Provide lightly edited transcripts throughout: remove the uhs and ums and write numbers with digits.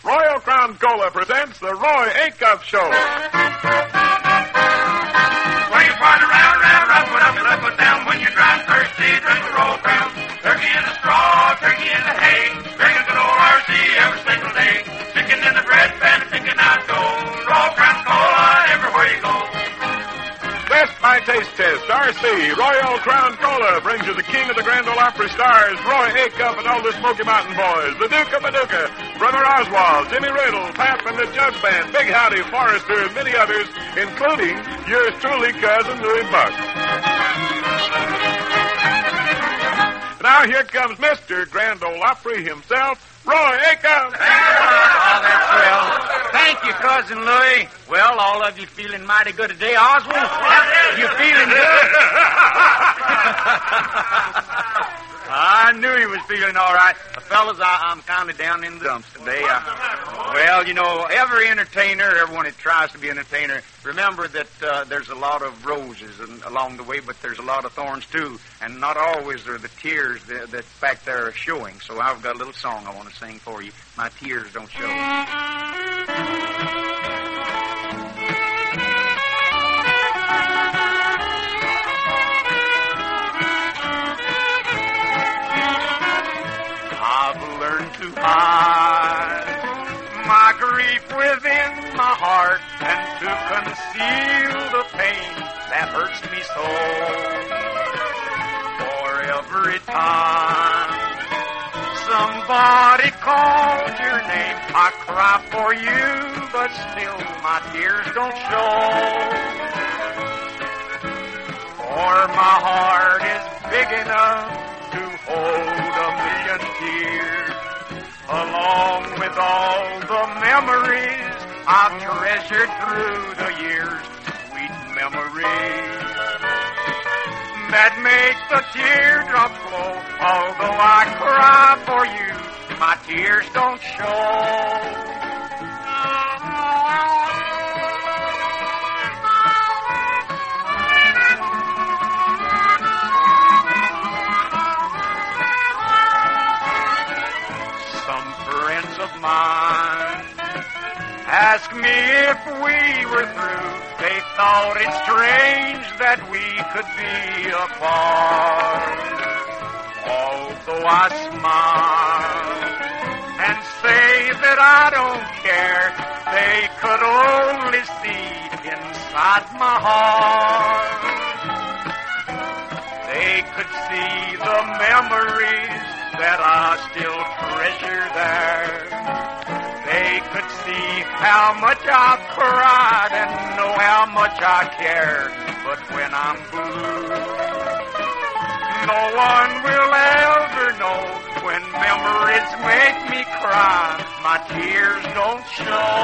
Royal Crown Cola presents the Roy Acuff Show. Swing your partner round, round, round, put up and up, put down. When you're dry and thirsty, drink a Royal Crown. Turkey in the straw, turkey in the hay. Drink a good old RC every single day. Chicken in the bread pan, chicken out dough. Royal Crown Cola everywhere you go. Best by Taste Test, RC, Royal Crown Cola brings you the king of the Grand Ole Opry stars, Roy Acuff and all the Smoky Mountain Boys, the Duke of Paducah, Brother Oswald, Jimmy Riddle, Pap and the Jug Band, Big Howdy, Forrester, and many others, including yours truly, Cousin Louis Buck. Now here comes Mr. Grand Ole Opry himself, Roy Acuff. Oh, that's swell. Thank you, Cousin Louie. Well, all of you feeling mighty good today, Oswald? You feeling good? I knew he was feeling all right. Fellas, I'm kind of down in the dumps today. Well, you know, every entertainer, everyone that tries to be an entertainer, remember that there's a lot of roses along the way, but there's a lot of thorns, too. And not always are the tears that back there are showing. So I've got a little song I want to sing for you. My tears don't show. To hide my grief within my heart and to conceal the pain that hurts me so. For every time somebody calls your name, I cry for you, but still my tears don't show. For my heart is big enough to hold a million tears, along with all the memories I've treasured through the years, sweet memories that make the teardrop flow. Although I cry for you, my tears don't show. Of mine ask me if we were through. They thought it strange that we could be apart. Although I smile and say that I don't care, they could only see inside my heart. They could see the memories that I still treasure there. They could see how much I've cried and know how much I care. But when I'm blue, no one will ever know. When memories make me cry, my tears don't show.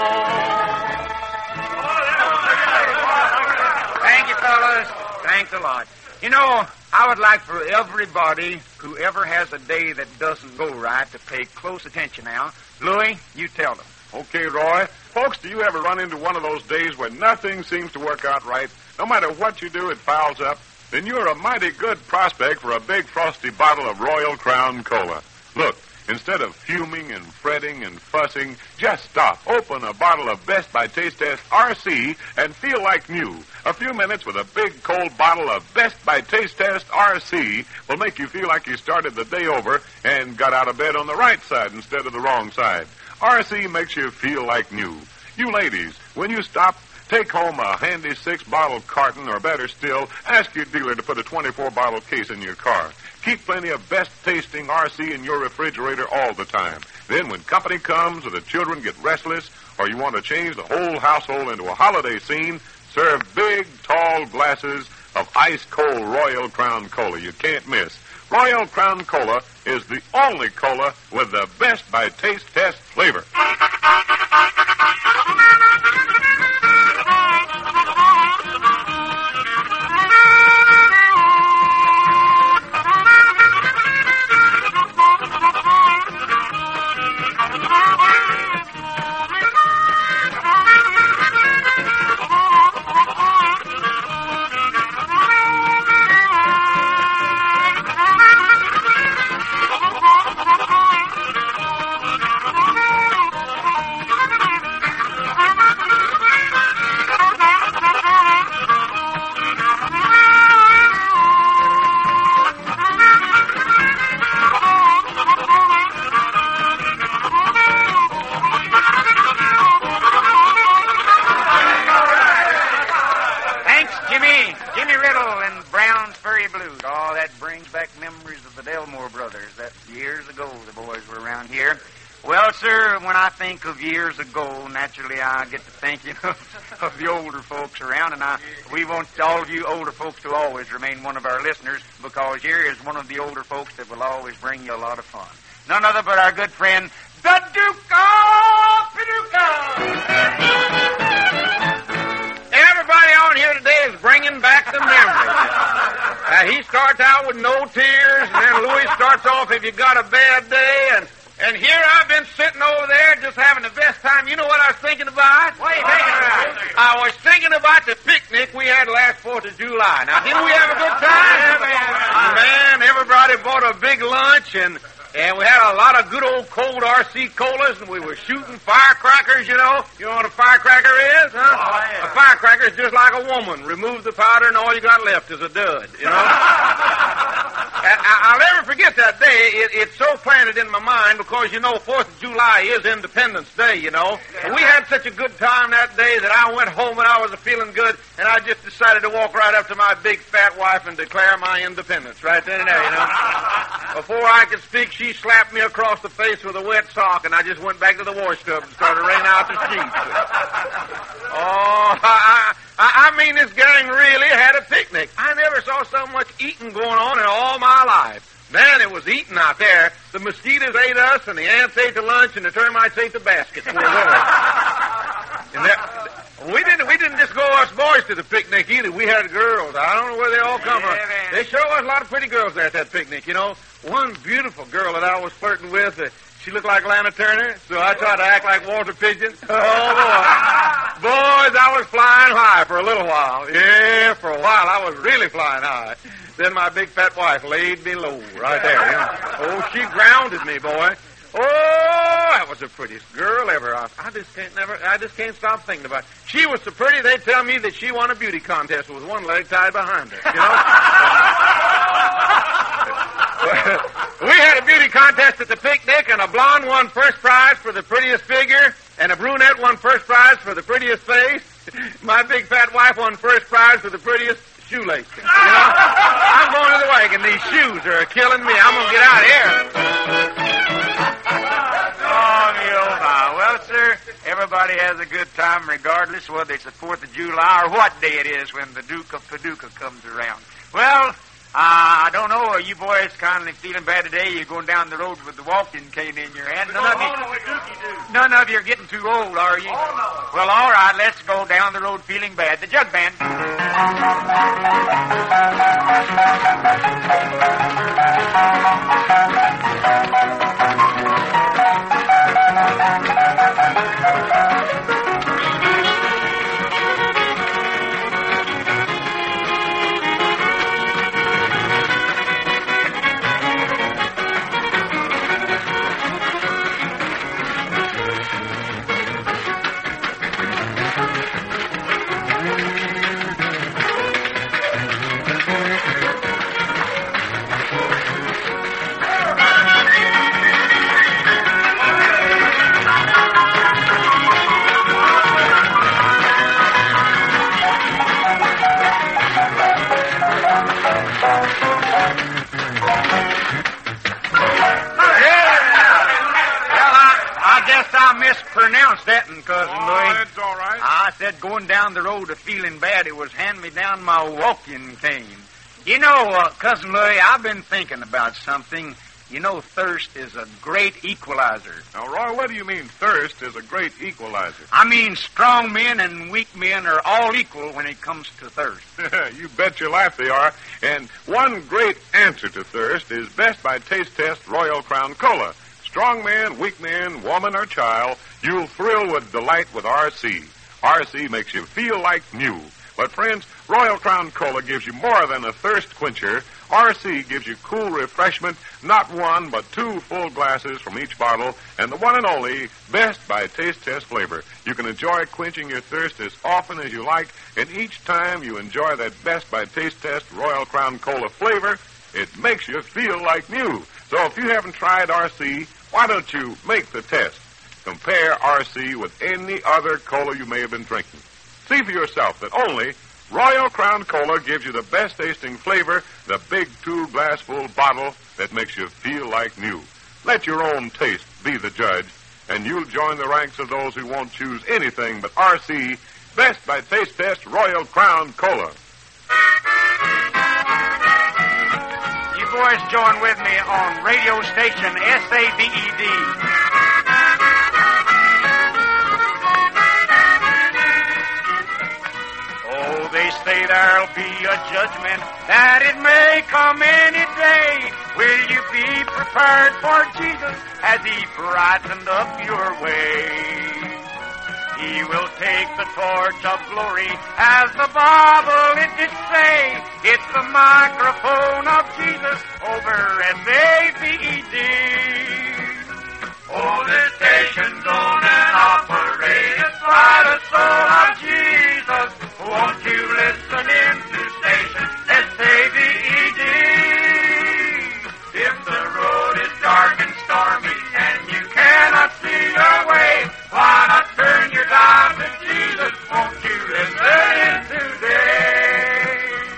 Thank you, fellas. Thanks a lot. You know, I would like for everybody who ever has a day that doesn't go right to pay close attention now. Louie, you tell them. Okay, Roy. Folks, do you ever run into one of those days when nothing seems to work out right? No matter what you do, it fouls up. Then you're a mighty good prospect for a big frosty bottle of Royal Crown Cola. Look, instead of fuming and fretting and fussing, just stop, open a bottle of Best by Taste Test RC, and feel like new. A few minutes with a big cold bottle of Best by Taste Test RC will make you feel like you started the day over and got out of bed on the right side instead of the wrong side. RC makes you feel like new. You ladies, when you stop, take home a handy 6-bottle carton, or better still, ask your dealer to put a 24-bottle case in your car. Keep plenty of best-tasting RC in your refrigerator all the time. Then when company comes or the children get restless or you want to change the whole household into a holiday scene, serve big, tall glasses of ice-cold Royal Crown Cola. You can't miss. Royal Crown Cola is the only cola with the Best by Taste Test flavor. sir, when I think of years ago, naturally I get to thinking of the older folks around, and we want all of you older folks to always remain one of our listeners, because here is one of the older folks that will always bring you a lot of fun. None other but our good friend, the Duke of Paducah! Everybody on here today is bringing back the memories. He starts out with no tears, and then Louis starts off, if you got a bad day, and here I've been sitting over there just having the best time. You know what I was thinking about? What are you thinking about? I was thinking about the picnic we had last 4th of July. Now, didn't we have a good time? Man, everybody bought a big lunch, and we had a lot of good old cold RC colas, and we were shooting firecrackers, you know. You know what a firecracker is, huh? Oh, yeah. A firecracker is just like a woman. Remove the powder, and all you got left is a dud, you know. I'll never forget that day. It's so planted in my mind because, you know, 4th of July is Independence Day, you know. And we had such a good time that day that I went home and I was feeling good, and I just decided to walk right up to my big fat wife and declare my independence right then and there, you know. Before I could speak, she slapped me across the face with a wet sock, and I just went back to the wash tub and started raining out the sheets. Oh, I mean, this gang really had a picnic. I never saw so much eating going on in all my life. Man, it was eating out there. The mosquitoes ate us, and the ants ate the lunch, and the termites ate the basket. And we didn't just go us boys to the picnic either. We had girls. I don't know where they all come from. They sure was a lot of pretty girls there at that picnic, you know. One beautiful girl that I was flirting with, she looked like Lana Turner, so I tried to act like Walter Pigeon. Oh, boy. Boys, I was flying high for a little while. Yeah, for a while I was really flying high. Then my big fat wife laid me low right there. You know. Oh, she grounded me, boy. Oh, that was the prettiest girl ever. I just can't stop thinking about it. She was so pretty, they tell me that she won a beauty contest with one leg tied behind her, you know? We had a beauty contest at the picnic, and a blonde won first prize for the prettiest figure, and a brunette won first prize for the prettiest face. My big fat wife won first prize for the prettiest shoelace. You know? I'm going to the wagon. These shoes are killing me. I'm going to get out of here. Well, sir, everybody has a good time regardless whether it's the 4th of July or what day it is when the Duke of Paducah comes around. Well, I don't know. Are you boys kind of feeling bad today? You're going down the road with the walking cane in your hand. None of you are getting too old, are you? Oh, no. Well, all right, let's go down the road feeling bad. The Jug Band. Mispronounced that, Cousin Louie. That's all right. I said going down the road of feeling bad, it was hand me down my walking cane. You know, Cousin Louie, I've been thinking about something. You know, thirst is a great equalizer. Now, Roy, what do you mean thirst is a great equalizer? I mean strong men and weak men are all equal when it comes to thirst. You bet your life they are. And one great answer to thirst is Best by Taste Test Royal Crown Cola. Strong man, weak man, woman, or child, you'll thrill with delight with RC. RC makes you feel like new. But, friends, Royal Crown Cola gives you more than a thirst quencher. RC gives you cool refreshment, not one, but 2 full glasses from each bottle, and the one and only Best by Taste Test flavor. You can enjoy quenching your thirst as often as you like, and each time you enjoy that Best by Taste Test Royal Crown Cola flavor, it makes you feel like new. So if you haven't tried RC, why don't you make the test? Compare RC with any other cola you may have been drinking. See for yourself that only Royal Crown Cola gives you the best tasting flavor, the big 2-glassful bottle that makes you feel like new. Let your own taste be the judge, and you'll join the ranks of those who won't choose anything but RC, Best by Taste Test Royal Crown Cola. You boys join with me on radio station SABED. Oh, they say there'll be a judgment, that it may come any day. Will you be prepared for Jesus as he brightened up your way? He will take the torch of glory, as the Bible it did say. It's the microphone of Jesus over at SABED. Oh, this station's owned and operated by the soul of Jesus. Won't you listen in to station SABED? If the road is dark and stormy and you cannot see your way, why not turn your dial to Jesus? Won't you listen in today?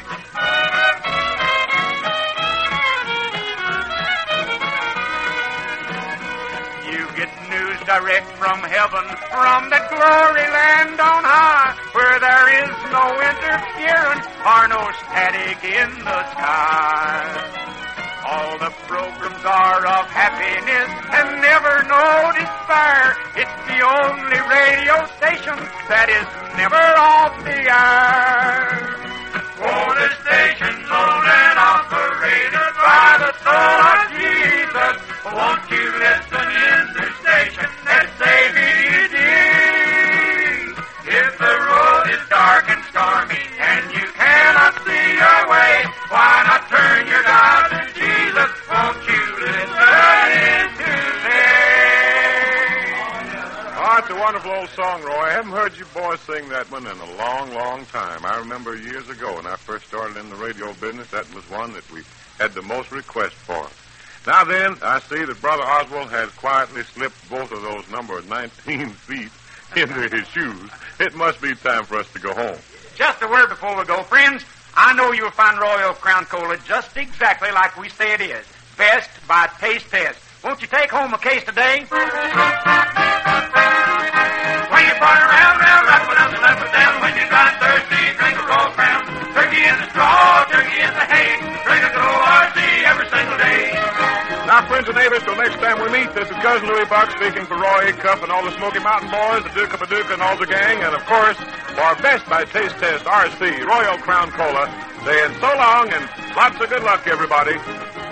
You get news direct from heaven, from the glory land on high, where there is no interference or no static in the sky. All the programs are of happiness and never no despair. It's the only radio station that is never off the air. Oh, the station's owned and operated by the soul of Jesus. Won't you listen in to station SABED? If the road is dark and stormy and you cannot see your way, why not turn your dial to Jesus? Won't you listen in today? Oh, it's a wonderful old song, Roy. I haven't heard you boys sing that one in a long, long time. I remember years ago when I first started in the radio business, that was one that we had the most requests for. Now then, I see that Brother Oswald has quietly slipped both of those number 19 feet into his shoes. It must be time for us to go home. Just a word before we go, friends. I know you'll find Royal Crown Cola just exactly like we say it is. Best by Taste Test. Won't you take home a case today? Swing your part around, rock it up and up and down. When you got thirsty, drink a Royal Crown. Turkey in the straw, turkey in the hay. Drink a good old RC every single day. Now, friends and neighbors, till next time we meet, this is Cousin Louis Buck speaking for Roy Cup and all the Smoky Mountain Boys, the Duke of Paducah and all the gang, and of course, for Best by Taste Test RC Royal Crown Cola, saying so long and lots of good luck, everybody.